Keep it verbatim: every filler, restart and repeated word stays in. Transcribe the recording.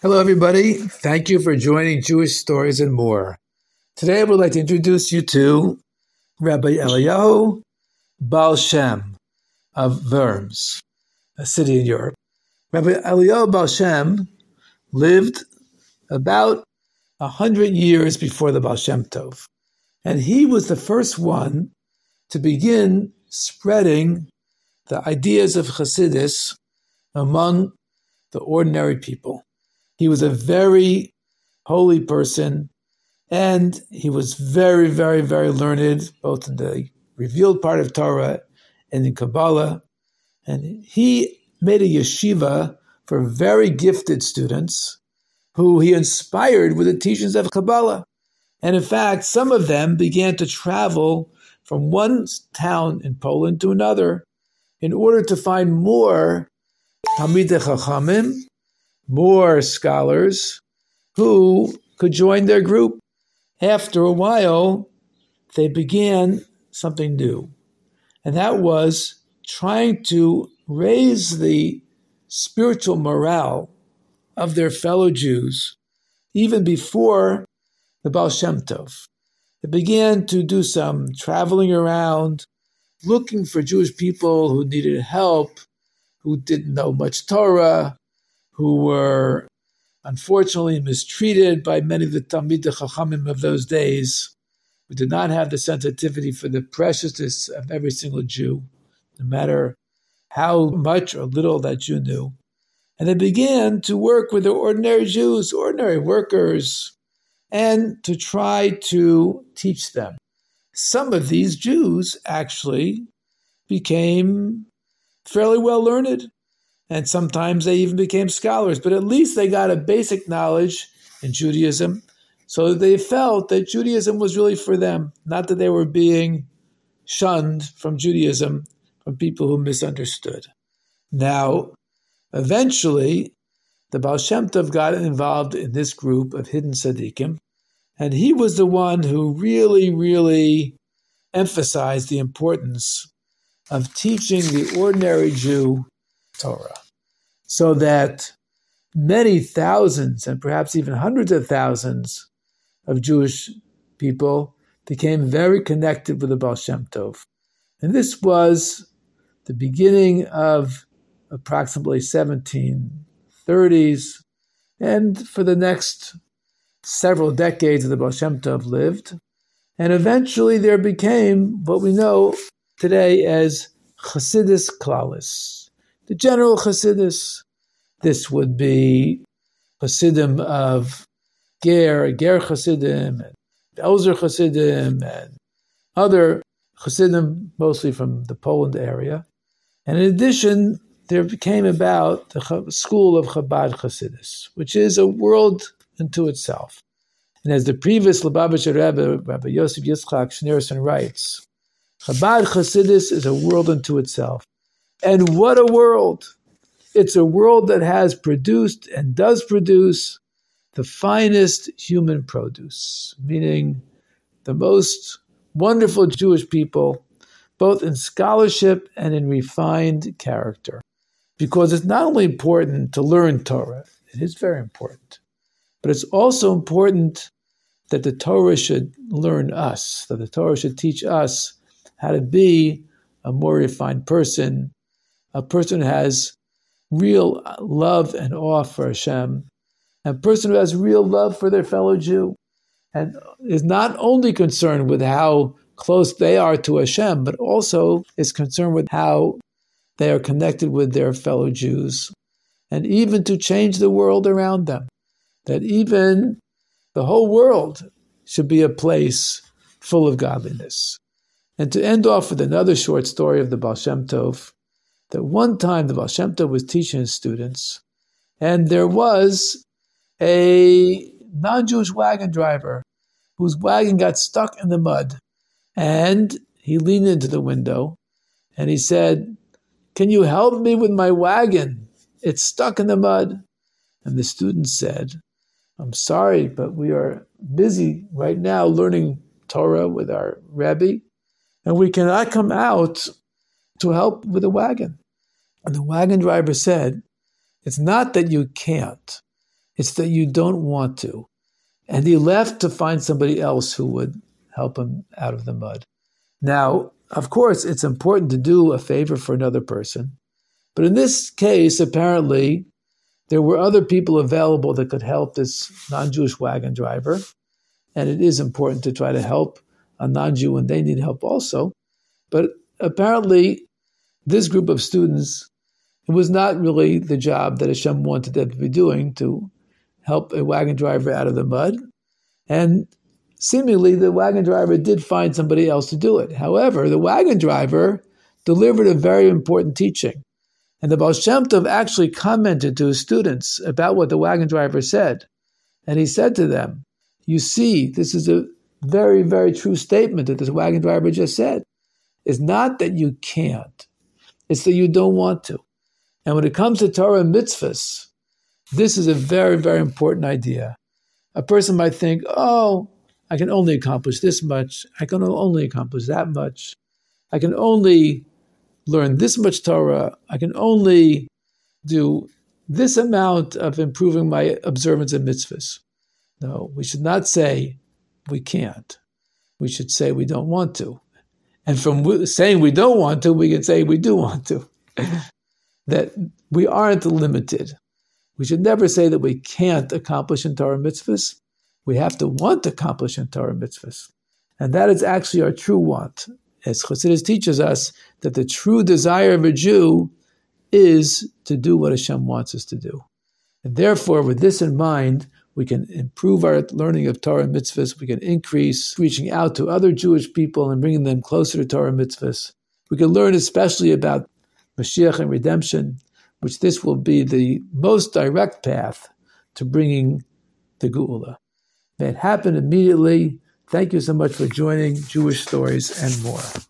Hello, everybody. Thank you for joining Jewish Stories and More. Today, I would like to introduce you to Rabbi Eliyahu Baal Shem of Worms, a city in Europe. Rabbi Eliyahu Baal Shem lived about a hundred years before the Baal Shem Tov, and he was the first one to begin spreading the ideas of Hasidus among the ordinary people. He was a very holy person, and he was very, very, very learned, both in the revealed part of Torah and in Kabbalah. And he made a yeshiva for very gifted students who he inspired with the teachings of Kabbalah. And in fact, some of them began to travel from one town in Poland to another in order to find more Talmidei Chachamim, more scholars who could join their group. After a while, they began something new, and that was trying to raise the spiritual morale of their fellow Jews even before the Baal Shem Tov. They began to do some traveling around, looking for Jewish people who needed help, who didn't know much Torah, who were unfortunately mistreated by many of the Talmidei Chachamim of those days, who did not have the sensitivity for the preciousness of every single Jew, no matter how much or little that Jew knew. And they began to work with the ordinary Jews, ordinary workers, and to try to teach them. Some of these Jews actually became fairly well learned, and sometimes they even became scholars, but at least they got a basic knowledge in Judaism, so they felt that Judaism was really for them, not that they were being shunned from Judaism from people who misunderstood. Now, eventually, the Baal Shem Tov got involved in this group of hidden tzaddikim, and he was the one who really, really emphasized the importance of teaching the ordinary Jew Torah, so that many thousands and perhaps even hundreds of thousands of Jewish people became very connected with the Baal Shem Tov. And this was the beginning of approximately seventeen thirties, and for the next several decades the Baal Shem Tov lived, and eventually there became what we know today as Chassidus Klalis, the general Chassidus. This would be Chassidim of Ger, Ger Chassidim, and Elzer Chassidim, and other Chassidim, mostly from the Poland area. And in addition, there came about the school of Chabad Chassidus, which is a world unto itself. And as the previous Lubavitcher Rebbe, Rabbi Yosef Yitzchak Schneerson, writes, Chabad Chassidus is a world unto itself. And what a world! It's a world that has produced and does produce the finest human produce, meaning the most wonderful Jewish people, both in scholarship and in refined character. Because it's not only important to learn Torah, it is very important, but it's also important that the Torah should learn us, that the Torah should teach us how to be a more refined person, a person who has real love and awe for Hashem, a person who has real love for their fellow Jew, and is not only concerned with how close they are to Hashem, but also is concerned with how they are connected with their fellow Jews, and even to change the world around them, that even the whole world should be a place full of godliness. And to end off with another short story of the Baal Shem Tov, that one time the Baal Shem Tov was teaching his students, and there was a non-Jewish wagon driver whose wagon got stuck in the mud. And he leaned into the window and he said, "Can you help me with my wagon? It's stuck in the mud." And the student said, "I'm sorry, but we are busy right now learning Torah with our Rebbe, and we cannot come out to help with the wagon." And the wagon driver said, "It's not that you can't. It's that you don't want to. And he left to find somebody else who would help him out of the mud. Now, of course, it's important to do a favor for another person. But in this case, apparently, there were other people available that could help this non-Jewish wagon driver. And it is important to try to help a non-Jew when they need help also. But apparently, this group of students, it was not really the job that Hashem wanted them to be doing, to help a wagon driver out of the mud. And seemingly, the wagon driver did find somebody else to do it. However, the wagon driver delivered a very important teaching. And the Baal Shem Tov actually commented to his students about what the wagon driver said. And he said to them, you see, this is a very, very true statement that this wagon driver just said. It's not that you can't. It's that you don't want to. And when it comes to Torah and mitzvahs, this is a very, very important idea. A person might think, oh, I can only accomplish this much. I can only accomplish that much. I can only learn this much Torah. I can only do this amount of improving my observance of mitzvahs. No, we should not say we can't. We should say we don't want to. And from saying we don't want to, we can say we do want to. That we aren't limited. We should never say that we can't accomplish in Torah mitzvahs. We have to want to accomplish in Torah mitzvahs. And that is actually our true want. As Chassidus teaches us, that the true desire of a Jew is to do what Hashem wants us to do. And therefore, with this in mind, we can improve our learning of Torah and mitzvahs. We can increase reaching out to other Jewish people and bringing them closer to Torah and mitzvahs. We can learn especially about Mashiach and redemption, which this will be the most direct path to bringing the Geula. May it happen immediately. Thank you so much for joining Jewish Stories and More.